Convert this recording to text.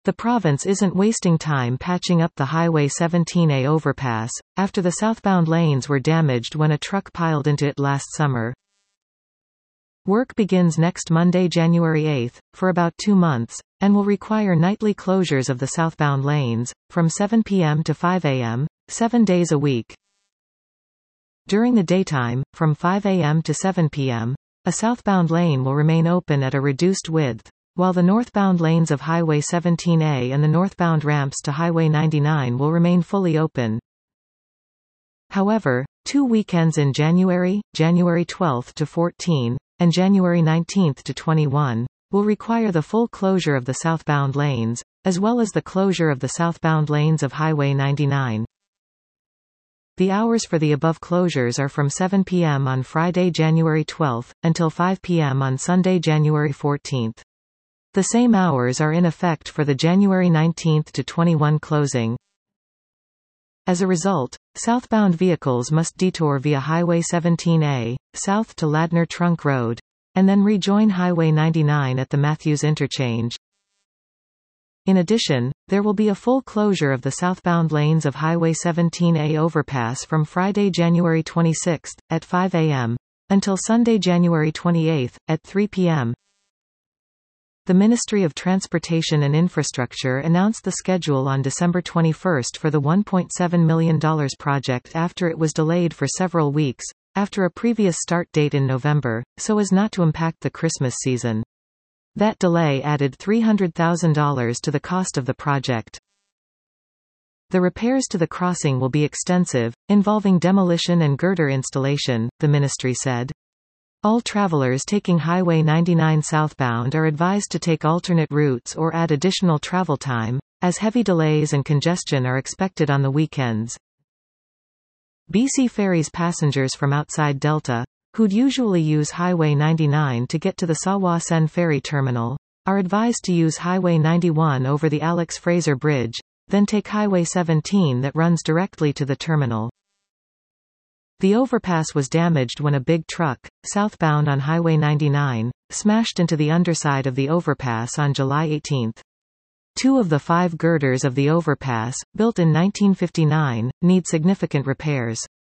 The province isn't wasting time patching up the Highway 17A overpass, after the southbound lanes were damaged when a truck piled into it last summer. Work begins next Monday, January 8, for about 2 months, and will require nightly closures of the southbound lanes, from 7 p.m. to 5 a.m., 7 days a week. During the daytime, from 5 a.m. to 7 p.m., a southbound lane will remain open at a reduced width, while the northbound lanes of Highway 17A and the northbound ramps to Highway 99 will remain fully open. However, 2 weekends in January, January 12 to 14, and January 19 to 21, will require the full closure of the southbound lanes, as well as the closure of the southbound lanes of Highway 99. The hours for the above closures are from 7 p.m. on Friday, January 12, until 5 p.m. on Sunday, January 14. The same hours are in effect for the January 19 to 21 closing. As a result, southbound vehicles must detour via Highway 17A, south to Ladner Trunk Road, and then rejoin Highway 99 at the Matthews Interchange. In addition, there will be a full closure of the southbound lanes of Highway 17A overpass from Friday, January 26, at 5 a.m., until Sunday, January 28, at 3 p.m. The Ministry of Transportation and Infrastructure announced the schedule on December 21 for the $1.7 million project after it was delayed for several weeks, after a previous start date in November, so as not to impact the Christmas season. That delay added $300,000 to the cost of the project. The repairs to the crossing will be extensive, involving demolition and girder installation, the ministry said. All travelers taking Highway 99 southbound are advised to take alternate routes or add additional travel time, as heavy delays and congestion are expected on the weekends. BC Ferries passengers from outside Delta, who'd usually use Highway 99 to get to the Sawa-Sen Ferry Terminal, are advised to use Highway 91 over the Alex Fraser Bridge, then take Highway 17 that runs directly to the terminal. The overpass was damaged when a big truck, southbound on Highway 99, smashed into the underside of the overpass on July 18. 2 of the 5 girders of the overpass, built in 1959, need significant repairs.